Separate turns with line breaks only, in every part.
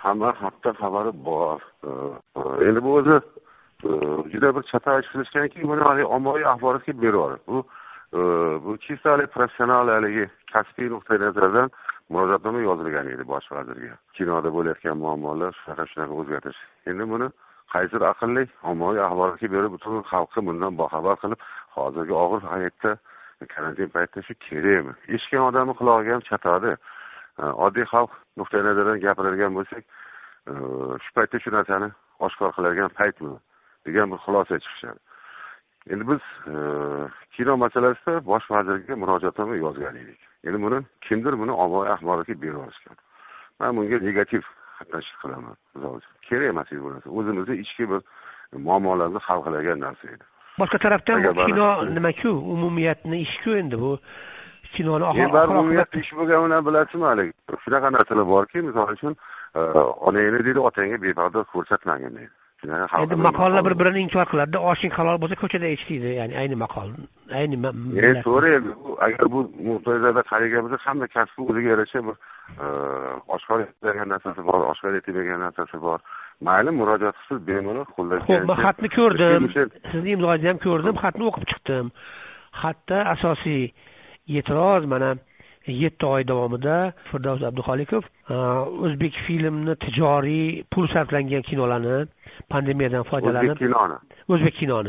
hamma haqda xabari bor. Endi bu o'zi juda bir chata ish qilishganki, buni hali ommaviy axborotga berib bu chistalik professional haligi kasbiy nuqtai nazardan murojaatnoma yozilgan edi bosh vazirga. Kinoda bo'layotgan muammolar shunaqa o'zgartirish. Endi buni qaysidir aqlli ommaviy axborotga berib butun xalqni bundan boxabar qilib, hozirgi og'ir hayotda karantin paytida shu kerakmi? Eshitgan odamni qulog'iga ham chatadi. Oddiy xalq nuqtai nazaridan gapiradigan bo'lsak, shu paytda shu narsani oshkor qiladigan paytmi degan bir xulosa chiqishadi. Endi biz kino masalasida bosh vazirga murojaatnoma yozgan edik. Endi buni kimdir buni ommaviy axborotga berib yuborishgan. Men bunga negativ qatnashish qilaman. Kerak emas edi bu narsa. O'zimizning ichki bir muammolarni hal qiladigan narsa edi.
Boshqa tarafdan kino nima-ku, umumiyatni ish-ku endi bu kinoni
oxir-oqibat ish bo'lganini bilasizmi hali? Shunaqa narsalar borki, misol uchun onangni deydi, otangga bepardo ko'rsatmagin deydi.
Endi maqollar bir-birini inkor qiladi. Oshing halol bo'lsa ko'chada ich deydi, ya'ni ayni maqol. Ayni
to'g'ri, agar bu muhtozada qaragan bo'lsa, hamma kasbi o'ziga yarasha bir oshkor etilgan narsasi bor, oshkor etilmagan narsasi bor. Mayli murojaat qilib bemalol qo'llangan.
Xo'p, men xatni ko'rdim. Sizni imzongizni ham ko'rdim, xatni o'qib chiqdim. Xatda asosiy e'tiroz mana 7 oy davomida Firdavs Abduxoliqov o'zbek filmni tijoriy pul sarflangan kinolarni pandemiyadan foydalanib o'zbek kinoni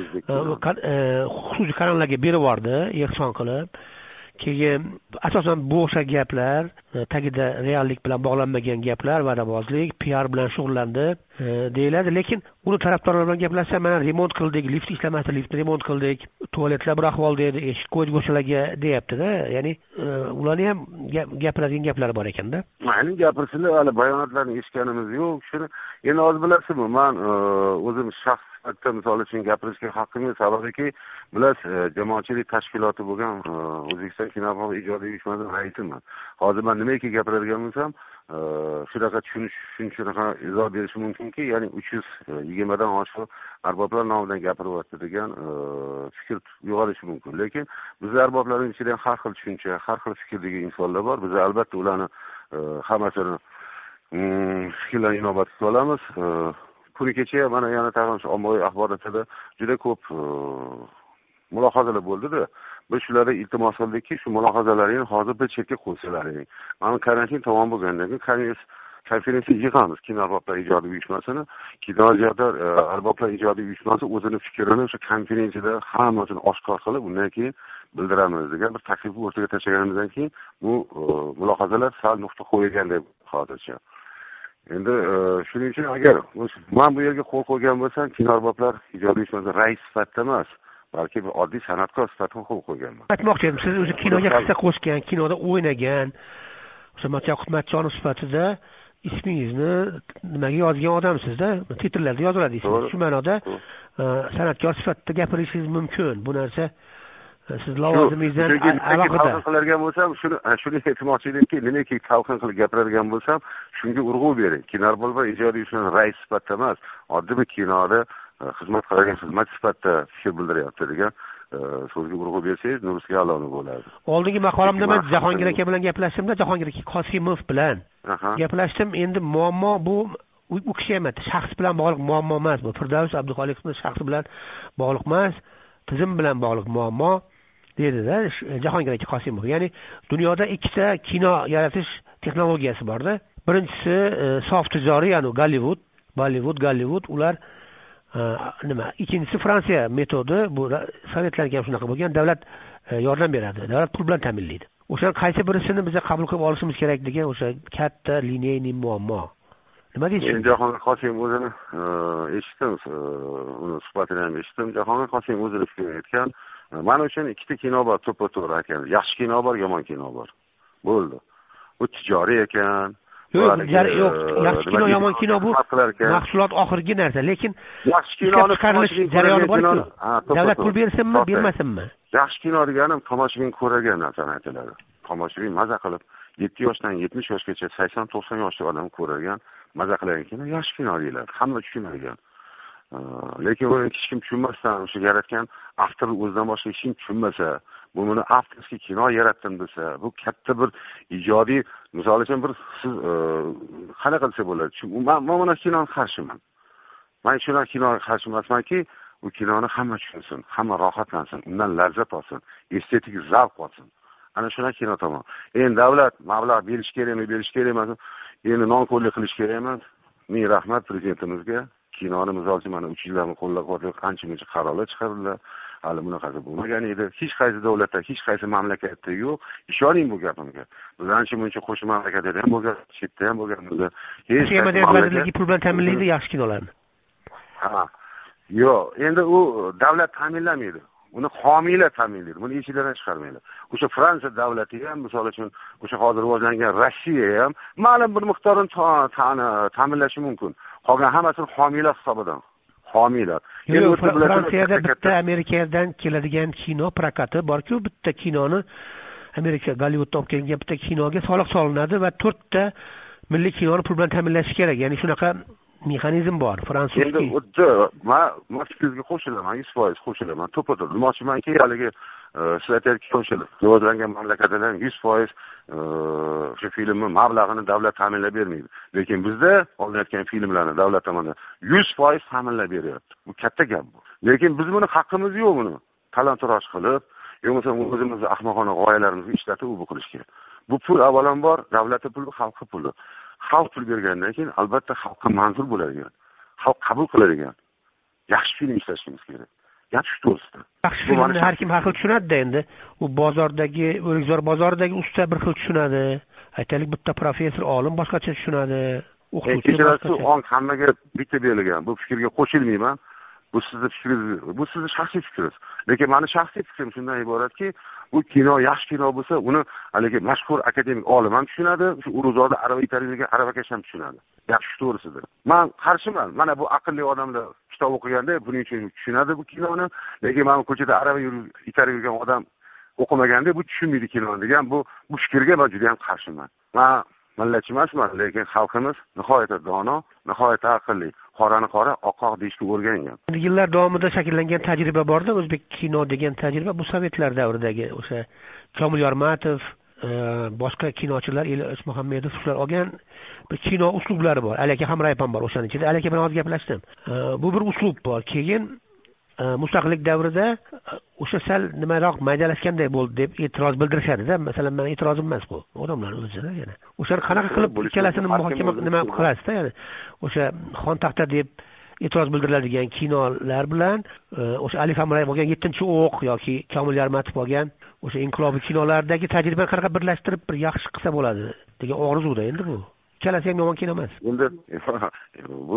xususiy kanallarga berib yubordi, ehson qilib. Keyin asosan bu o'sha gaplar, tagida reallik bilan bog'lanmagan gaplar, va'dabozlik, PR bilan shug'ullandi deyiladi, lekin uni tarafdorlar bilan gaplashsa, mana remont qildik, lift ishlamasdi, liftni remont qildik, tualetlar bir ahvolda edi, eshik qo'ydik o'shalarga deyapti-da. Ya'ni ularni ham gapiradigan gaplari bor ekanda.
Mayli gapirsinlar, hali bayonotlarni eshitganimiz yo'q. Shuni endi hozir bilasizmi, men o'zim shaxs sifatida misol uchun gapirishga haqqim yo'q, sababiki bilasiz, jamoatchilik tashkiloti bo'lgan O'zbekiston kino ijodiy uyushmasi raisiman. Hozir men nimaiki gapiradigan bo'lsam, shunaqa shunaqa izoh berish mumkinki, ya'ni 320 dan oshiq arboblar nomidan gapiryapti degan fikr uyg'onishi mumkin. Lekin bizlar arboblarning ichida ham har xil tushuncha, har xil fikrdagi insonlar bor. Biz albatta ularni hammasini fikrlarni inobatga olamiz. Kuni kecha mana yana tag'in ommaviy axborotda juda ko'p mulohazalar bo'ldi-da. Biz shularga iltimos qildikki, shu mulohazalaringni hozir bir chetga qo'ysalaring. Mana karantin tamom bo'lgandan keyin konferensiya yig'amiz kino arboblar ijodiy uyushmasini. Kino arboblar ijodiy uyushmasi o'zining fikrini o'sha konferensiyada hammasini oshkor qilib, undan keyin bildiramiz degan bir taklifni o'rtaga tashlaganimizdan keyin bu mulohazalar sal nuqta qo'yilgan deb hozircha. Endi shuning uchun agar men bu yerga qo'l qo'ygan bo'lsam, kino arboblar ijodiy uyushmasi rais sifatida emas, balki bir oddiy san'atkor sifatida qo'l qo'yganman.
Aytmoqchi edim, siz o'zi kinoga hissa qo'shgan, kinoda o'ynagan, o'sha Matyoqub Matchonov sifatida ismingizni nimaga yozgan odamsiz-da, titrlarda yoziladi ismingiz. Shu ma'noda san'atkor sifatida gapirishingiz mumkin. Bu narsa siz lavozimingizdan alohida
qiladigan bo'lsam, shuni aytmoqchi edimki, nimaki talqin qilib gapiradigan bo'lsam, shunga urg'u bering. Kino arboblar ijodiy uyushmasi rais sifatida emas, oddiy bir kinoda xizmat qiladigan xizmat sifatida fikr bildiryapti degan so'zga urg'u bersangiz, nursiga aloqali bo'ladi.
Oldingi maqolamda men Jahongir aka bilan gaplashdim-da, Jahongir Qosimov bilan gaplashdim. Endi muammo bu u kishi emas, shaxs bilan bog'liq muammo emas bu. Firdavs Abduxoliqovning shaxsi bilan bog'liq emas, tizim bilan bog'liq muammo dedi-da Jahongir aka Qosimov. Ya'ni dunyoda ikkita kino yaratish texnologiyasi bor-da. Birinchisi sof tijoriy, ya'ni Golливуд, ular nima? Ikkinchisi Fransiya metodi, bu sovetlarga ham shunaqa bo'lgan, davlat yordam beradi, davlat pul bilan ta'minlaydi. O'sha qaysi birisini biz qabul qilib olishimiz kerak degan o'sha katta lineyniy muammo. Nima deysiz?
Jahongir Qosimov o'zini eshitdim, uni suhbatini ham eshitdim. Jahongir Qosimov o'zini fikrini aytgan. Men uchun ikkita kino bor, to'ppa-to'g'ri ekan. Yaxshi kino bor, yomon kino bor. Bo'ldi. Bu tijoriy ekan.
Yo'q, yaxshi kino, yomon kino bu mahsulot oxirgi narsa, lekin
yaxshi kinoni
chiqarilish jarayoni bor-ku. Davlat pul bersinmi, bermasinmi?
Yaxshi kino deganim tomoshabin ko'ragan narsani aytiladi. Tomoshabin maza qilib 7 yoshdan 70 yoshgacha 80-90 yoshli odam ko'rgan, maza qilgan kino yaxshi kino deyiladi. Hamma tushunadigan. Lekin buni hech kim tushunmasdan o'sha yaratgan avtor o'zidan boshqa hech kim tushunmasa, buni avtorskiy kino yaratdim desa, bu katta bir ijodiy, misol uchun bir siz qanaqa desa bo'ladi. Men mana kinoga qarshiman. Men shuna kinoga qarshi emasmanki, u kinoni hamma tushunsin, hamma rohatlansin, undan lazzat olsin, estetik zavq olsin. Ana shuna kino tomon. Endi davlat mablag' berish kerakmi, berish kerak emas. Endi nonko'rlik qilish kerak emas. Ming rahmat prezidentimizga. Kinoni misol uchun mana 3 yildan qo'llab-quvvatlayotgan qancha-muncha qarorlar chiqarildi. Hali bunaqasi bo'lmagan edi. Hech qaysi davlatda, hech qaysi mamlakatda yo'q. Ishoning bu gapimga. Bizancha muncha qo'shni mamlakatlarda ham bo'lgan, chetda ham bo'lgan.
Hech mamlakatdagi pul bilan ta'minlaydi yaxshi kinolarni.
Ha. Yo'q, endi u davlat ta'minlamaydi. Uni homiylar ta'minlaydi. Buni esingizdan chiqarmanglar. O'sha Fransiya davlati ham, misol uchun, o'sha hozir rivojlangan Rossiya ham ma'lum bir miqdorini ta'minlashi mumkin. Qolgan hammasini homiylar hisobidan. Homiylar.
Endi Fransiyada bitta Amerikadan keladigan kino prokati bor-ku, bitta kinoni Amerika Gollivuddan olib kelgan bitta kinoga soliq solinadi va 4 ta milliy kinoni pul bilan ta'minlash kerak. Ya'ni shunaqa mexanizm bor fransuzskiy.
Endi o'tda men fikrimga qo'shilaman, 100% qo'shilaman. To'potib demoqchimanki, haligi sizlar aytayotgan rivojlangan mamlakatlardan 100% o'sha filmni mablag'ini davlat ta'minlab bermaydi. Lekin bizda olinayotgan filmlarni davlat tomonidan 100% ta'minlab beryapti. Bu katta gap bu. Lekin biz buni haqqimiz yo'q buni. Talon-taroj qilib, yo'qsa o'zimizni ahmoqona g'oyalarimizni ishlatib bu qilish kerak. Bu pul avvalambor davlatning puli, xalqning puli. Xalq pul bergandan keyin albatta xalqqa manzur bo'ladigan, xalq qabul qiladigan yaxshi film ishlashimiz kerak. Gap shu to'g'risida.
Yaxshi filmni har kim har xil tushunadi-da endi. U bozordagi, O'rikzor bozoridagi usta bir xil tushunadi. Aytaylik, bitta professor, olim boshqacha tushunadi. O'qituvchi boshqacha.
Ong hammaga bitta berilgan. Bu fikrga qo'shilmayman. Bu sizning fikringiz, bu sizning shaxsiy fikringiz. Lekin meni shaxsiy fikrim shundan iboratki, bu kino yaxshi kino bo'lsa, uni haligi mashhur akademik olim ham tushunadi, shu Urug'zorda arava itaradigan aravakash ham tushunadi. Gap shu to'g'risida. Men qarshiman. Mana bu aqlli odamlar kitob o'qiganda buning uchun tushunadi bu kinoni, lekin men ko'chada arava itarib yurgan odam o'qimaganda bu tushunmaydi kinoni degan bu fikrga men juda ham qarshiman. Men millatchi emasman, lekin xalqimiz nihoyatda dono, nihoyatda aqlli. Qorani qora, oqoq deyishga o'rgangan.
Yillar davomida shakllangan tajriba borda, o'zbek kino degan tajriba bu sovetlar davridagi o'sha Komil Yormatov, boshqa kinochilar, Elios Muhammedov shular olgan bir kino uslublari bor. Alaka Hamrayev ham bor o'shaning ichida. Alaka bilan hozir gaplashdim. Bu bir uslub bor. Keyin mustaqillik davrida o'sha sal nimaroq maydalashganday bo'ldi deb e'tiroz bildirishadi-da. Masalan, men e'tirozim emas bu. Odamlar o'zida yana. O'shani qanaqa qilib ikkalasini muhokama nima qilasizda, ya'ni o'sha xon taxta deb e'tiroz bildiriladigan kinolar bilan o'sha Alif Hamrayev bo'lgan 7-o'q yoki Komil Yormatov bo'lgan o'sha inqilobiy kinolardagi tajribani qanaqa birlashtirib bir yaxshi qilsa bo'ladi degan orzuda endi bu. Ikkalasi ham yomon kino emas.
Endi bu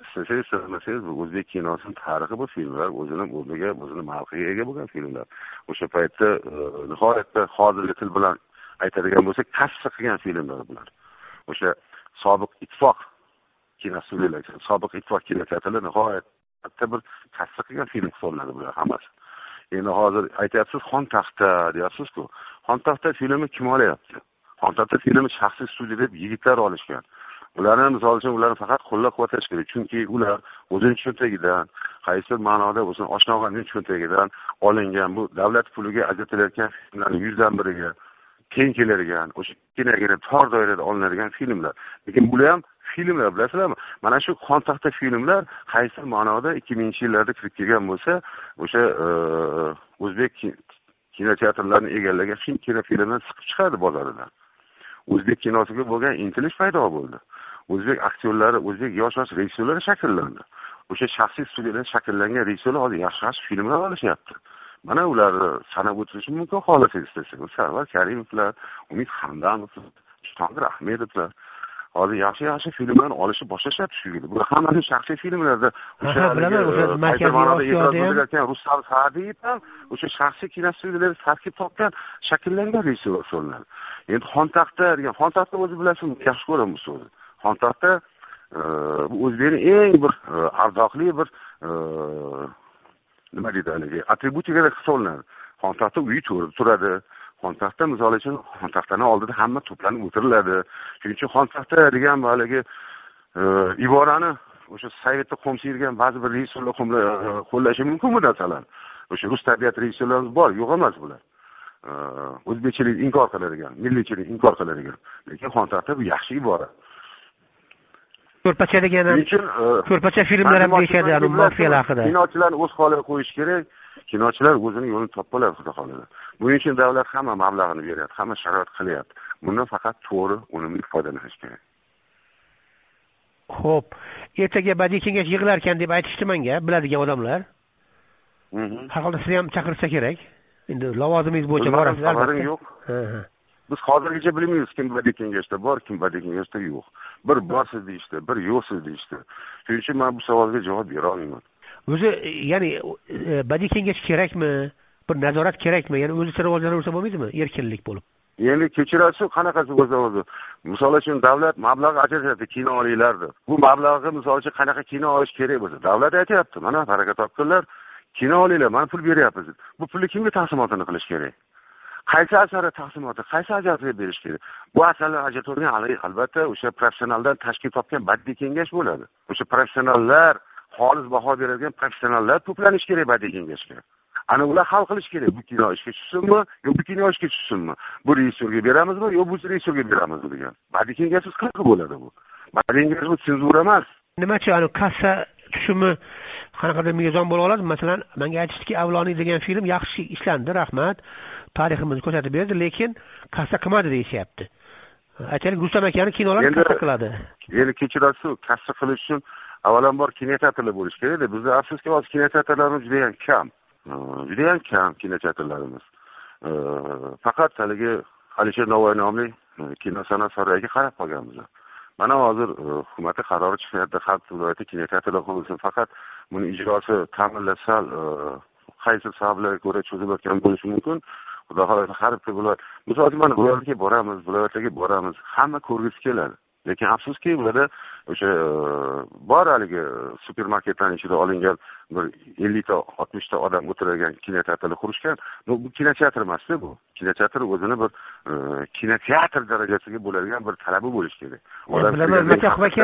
siz bu o'zbek kinosining tarixi bu filmlar o'zining o'rniga, o'zining mavqiga ega bo'lgan filmlar. O'sha paytda nihoyatda hozirgi til bilan aytadigan bo'lsak, kasb qilgan filmlar bular. O'sha sobiq ittifoq kinostudiyalari, sobiq ittifoq kinoteatrlari nihoyatda bir kasb qilgan film hisoblanadi bular hammasi. Endi hozir aytyapsiz xon taxta deyapsiz-ku. Xon taxta filmi kim olyapti? Xon taxta filmi shaxsiy studiyada yigitlar olishgan. Ularni misol uchun ularni faqat qo'llab-quvvatlash kerak, chunki ular o'zining cho'ntagidan, qaysi ma'noda bo'lsin, oshnoqaning cho'ntagidan olingan bu davlat puliga ajratilayotgan filmlarning 100dan biriga teng keladigan, o'sha kichkinagina tor doirada olinadigan filmlar. Lekin bular ham filmlar, bilasizlarmi? Mana shu xon taxta filmlar qaysi ma'noda 2000-yillarda kirib kelgan bo'lsa, o'sha o'zbek kinoteatrlarini egallagan kinofilmlarni siqib chiqadi bozoridan. O'zbek kinosiga bo'lgan intilish paydo bo'ldi. O'zbek aktyorlari, o'zbek yosh rejissyorlar shakllandi. O'sha shaxsiy studiyadan shakllangan rejissyorlar hozir yaxshi filmlar olishyapti. Mana ularni sanab o'tirish mumkin xohlasangiz istasangiz. Sarvar Karimovlar, Umid Hamdamovlar, Shtondir Ahmedovlar hozir yaxshi filmlarni olishni boshlashyapti shu yerda. Bu hammasi shaxsiy filmlarda o'sha Rustam Sa'diyev ham o'sha shaxsiy kinostudiyalarda tarkib topgan, shakllangan rejissyorlar. Endi xontaxta degan, xontaxta o'zi bilasizmi, yaxshi ko'raman bu so'zni. Xontaxta bu o'zbekning eng bir ardoqli bir nima deydi haligi atributiga hisoblanadi. Xontaxta uyi turadi. Xontaxta misol uchun xontaxtani oldida hamma to'planib o'tiriladi. Shuning uchun xontaxta degan haligi iborani o'sha Sovetda qo'msa yurgan ba'zi bir rejissyorlar qo'llashi mumkin bu narsalar. O'sha rus tabiat rejissyorlarimiz bor, yo'q emas bular. o'zbekchilik inkor qiladigan, milliychilik inkor qiladigan. Lekin xontaxta bu yaxshi ibora.
Ko'rpacha degani ko'rpacha filmlar ham deyishadi, anu mafiyalar haqida.
Kinochilarni o'z holiga qo'yish kerak. Kinochilar o'zining yo'lini topib oladi, xudo xolasa. Buning uchun davlat hamma mablag'ini beryapti, hamma sharoit qilyapti. Bundan faqat to'g'ri, unumli foydalanish kerak.
Xo'p, ertaga badiiy kengash yig'ilar ekan deb aytishdi menga, biladigan odamlar. Har holda sizni ham chaqirsa kerak. Endi lavozimingiz bo'yicha borasiz
albatta. Yo'q. Biz hozirgacha bilmaymiz kim badiiy kengashda bor, kim badiiy kengashda yo'q. Bir borsiz deyishdi, bir yo'qsiz deyishdi. Shuning uchun men bu savolga javob bera olmayman.
O'zi, ya'ni badiiy kengash kerakmi? Bir nazorat kerakmi? Ya'ni o'zicha rivojlanaversa bo'lmaydimi? Erkinlik bo'lib.
Endi kechirasiz, qanaqasi o'zi. Misol uchun davlat mablag' ajratadi kino olinglardi. Bu mablag'ga misol uchun qanaqa kino olish kerak bo'lsa, davlat aytayapti, mana harakat topganlar, kino olinglar, men pul beryapmiz. Bu pulni kimga taqsimotini qilish kerak? Qaysi asarga taqsimoti, qaysi ajratga berish kerak? Bu asarlar ajratilgan albatta o'sha professionaldan tashkil topgan badiiy kengash bo'ladi. O'sha professionallar, xolis baho beradigan professionallar to'planish kerak badiiy kengashga. Ana ular hal qilish kerak, bu kino ishga tushsinmi, yo bu kino ishga tushsinmi? Bu rejissyorga beramizmi, yo bu rejissyorga beramizmi degan. Badiiy kengashsiz qanaqa bo'ladi bu? Badiiy kengash bu senzura emas.
Nimachi, anu kassa tushumi qanaqadir mezon bo'la oladi? Masalan, menga aytishdiki, Avloniy degan film yaxshi ishlandi, rahmat. Tariximizni ko'rsatib berdi, lekin kassa qilmadi deyishyapti. Aytaylik, Rustam akani kinolar kassa qiladi.
Endi kechirasiz, kassa qilish uchun avvalambor kinoteatrlar bo'lish kerak-da. Bizda afsuski hozir kinoteatrlarimiz juda ham kam. Juda ham kam kinoteatrlarimiz. Faqat haligi Alisher Navoiy nomli kino san'at saroyiga qarab qolganmiz. Mana hozir hukumatning qarori chiqyapti, har viloyatda kinoteatrlar qurilsin, faqat buni ijrosi ta'minlasa, qaysi sabablarga ko'ra cho'zilayotgan bo'lishi mumkin. Xudo xolasa har bir viloyat, misol uchun mana viloyatga boramiz, hamma ko'rgisi keladi. Lekin afsuski ularda o'sha bor haligi supermarketlarning ichida olingan bir 50 ta 60 ta odam o'tiradigan kinoteatrlar qurishgan. Bu kinoteatr emas-da bu. Kinoteatr o'zini bir kinoteatr darajasiga bo'ladigan bir talabi bo'lishi kerak.
Bilaman, Matohov aka,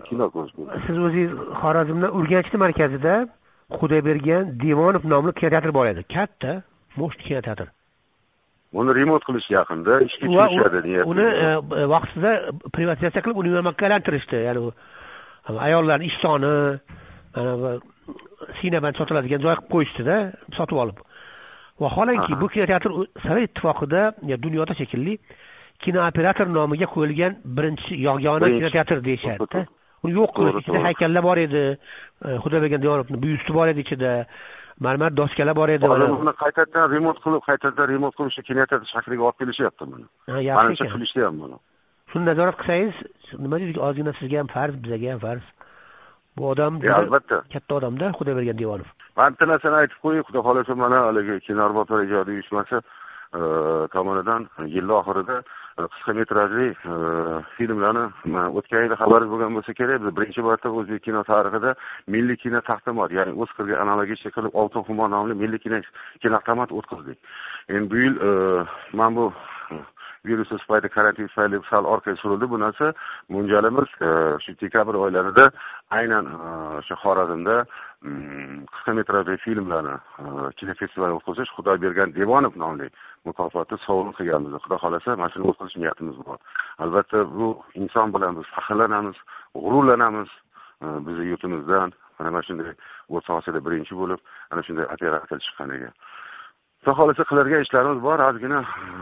siz o'zingiz Xorazmda Urganchli markazida Xudoybergan Devonov nomli kinoteatr bor edi. Katta, mo'sh kinoteatr.
Uni remont qilish yaqinda ishga tushadi niyat.
Uni vaqtida privatizatsiya qilib universalga aylantirishdi. Ya'ni ayollarning ish soni, mana sinaband sotiladigan joy qilib qo'yishdi-da, sotib olib. Vaholanki bu kinoteatr Sovet ittifoqida, dunyoda shekilli kinooperator nomiga qo'yilgan birinchi yagona kinoteatr deyishadi-da. Uni yo'q qilish ichida haykallar bor edi. Xudoybergan Devonovning byusti bor edi ichida. Marmar doskalar bor edi.
Uni qaytadan remont qilib o'sha kinoteatr shakliga olib kelishyapti buni.
Yaxshi ekan.
Qilishyapti buni.
Shuni nazorat qilsangiz, nima deydi, ozgina sizga ham farz, bizga ham farz. Bu odam
albatta
katta odamda, Xudoybergan Devonov.
Men bitta narsani aytib qo'yay, xudo xolasa mana haligi Kinoarboblar ijodiy uyushmasi tomonidan yil oxirida qisqa metrajli filmlarni o'tgan yil xabaringiz bo'lgan bo'lsa kerak, biz birinchi marta o'zbek kino tarixida milliy kino taqdimot, ya'ni Oskarga analogik qilib Oltin Humo nomli milliy kino taqdimot o'tkazdik. Endi bu yil men bu virus tufayli, karantin tufayli sal orqaga surildi. Bu narsa mo'ljalimiz shu dekabr oylarida aynan o'sha Xorazmda qisqa metrajli filmlarni kinofestival o'tkazish, Xudoybergan Devonov nomli mukofotni sovg'a qilganmiz. Xudo xolasa, mana shuni o'tkazish niyatimiz bor. Albatta bu inson bilan biz faxrlanamiz, g'ururlanamiz. Bizning yurtimizdan mana shunday o'z sohasida birinchi bo'lib, ana shunday operatsiya chiqqaniga. Xudo xolasa qiladigan ishlarimiz bor, ozgina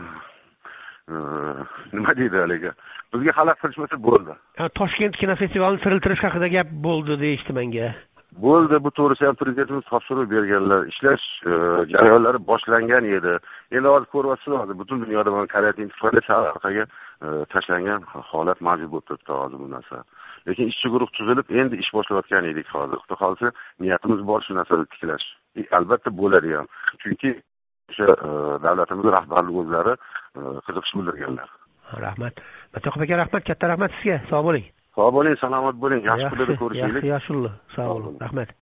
nima deydi haligi, bizga xalaq qilishmasa bo'ldi.
Toshkent kinofestivalini tiriltirish haqida gap bo'ldi deyishdi menga.
Bo'ldi, bu to'g'risida ham prezidentimiz topshiriq berganlar. Ishlash jarayonlari boshlangan edi. Endi hozir ko'ryapsiz, hozir butun dunyoda mana karantin tufayli orqaga tashlangan holat mavjud bo'lib turibdi hozir bu narsa. Lekin ishchi guruh tuzilib, endi ish boshlayotgan edik hozir. Xudo xolasa, niyatimiz bor shu narsani tiklash. Albatta bo'ladi ham. Chunki o'sha davlatimiz rahbarligi o'zlari qiziqish bildirganlar.
Rahmat. Matohov aka, rahmat, katta rahmat sizga. Sog' bo'ling.
Sog' bo'ling, salomat bo'ling. Yaxshi kunlarda ko'rishaylik.
Yaxshi, sog' bo'ling. Rahmat.